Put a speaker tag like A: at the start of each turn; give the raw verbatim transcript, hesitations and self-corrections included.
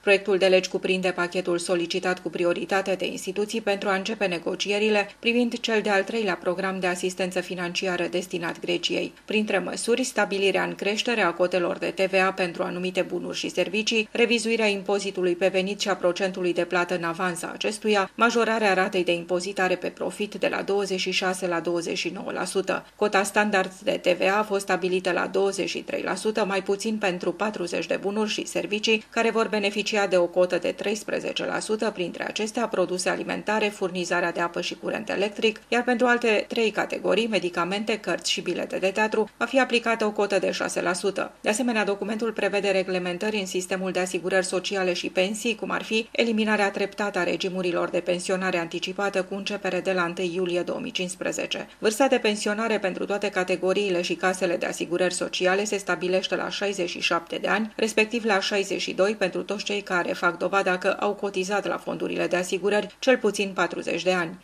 A: Proiectul de legi cuprinde pachetul solicitat cu prioritate de instituții pentru a începe negocierile privind cel de-al treilea program de asistență financiară destinat Greciei. Printre măsuri, stabilirea în creștere a cotelor de T V A pentru anumite bunuri și servicii, revizuirea impozitului pe venit și a procentului de plată în avans a acestuia, majorarea ratei de impozitare pe profit de la douăzeci și șase la douăzeci și nouă la sută. Cota standard de T V A a fost stabilită la douăzeci și trei la sută, mai puțin pentru patruzeci de bunuri și servicii, care vor beneficia de o cotă de treisprezece la sută, printre acestea produse alimentare, furnizarea de apă și curent electric, iar pentru alte trei categorii, medicamente, cărți și bilete de teatru, va fi aplicată o cotă de șase la sută. De asemenea, documentul prevede reglementări în sistemul de asigurări sociale și pensii, cum ar fi eliminarea treptată a regimurilor de pensionare anticipată cu începere de la întâi iulie două mii cincisprezece. Vârsta de pensionare pentru toate categoriile și casele de asigurări sociale se stabilește la șaizeci și șapte de ani, respectiv la șaizeci și doi pentru toți cei care fac dovada că au cotizat la fondurile de asigurări cel puțin patruzeci de ani.